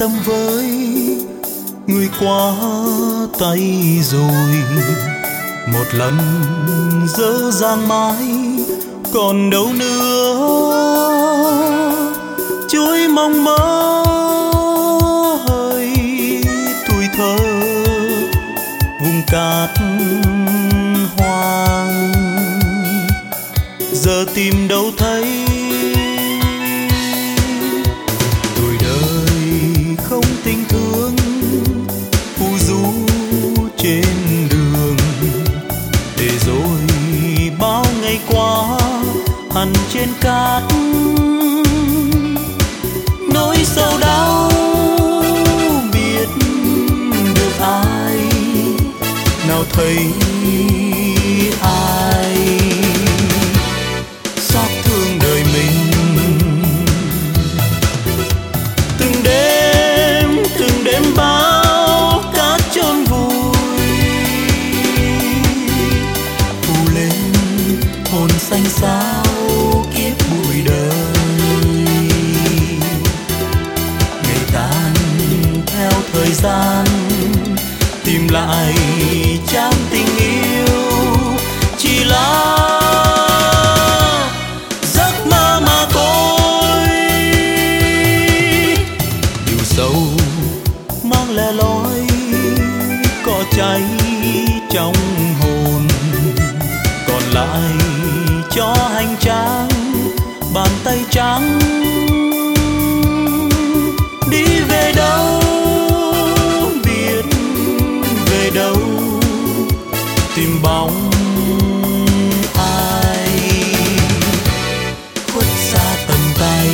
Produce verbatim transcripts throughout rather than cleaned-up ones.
tâm với người quá tay rồi. Một lần dở dang mãi còn đâu nữa, chuối mong mơ hơi tuổi thơ vùng cát hoang. Giờ tìm đâu thấy tuổi đời không tình thương phù du trên đường, để rồi bao ngày qua hằn trên cát. Nỗi sầu đau biết được ai, nào thấy ai xót thương đời mình. Từng đêm từng đêm bao cát chôn vùi, phủ lên hồn xanh xao kiếp bụi đời. Ngày tan theo thời gian, tìm lại trang tình yêu chỉ là giấc mơ mà thôi. Điều sâu mang lẻ loi cỏ cháy trong hồn, còn lại cho hành trang bàn tay trắng. Đi về đâu biết về đâu, tìm bóng ai khuất xa tầm tay.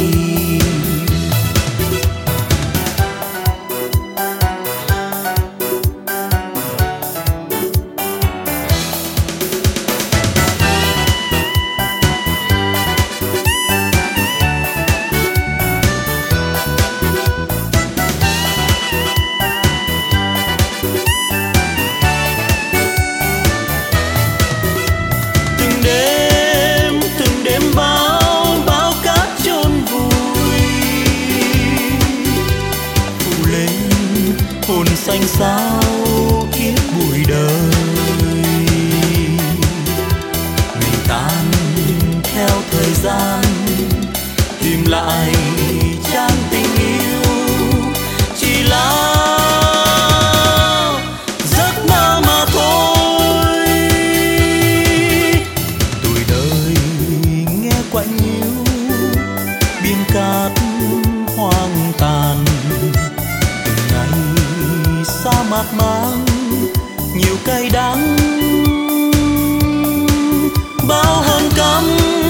Hồn xanh xao kiếp bụi đời, mình tan theo thời gian, tìm lại trang tình yêu chỉ là giấc mơ mà thôi. Tuổi đời nghe quạnh hiu biên cát hoang tàn, sa mạc mang nhiều cay đắng, bao hờn căm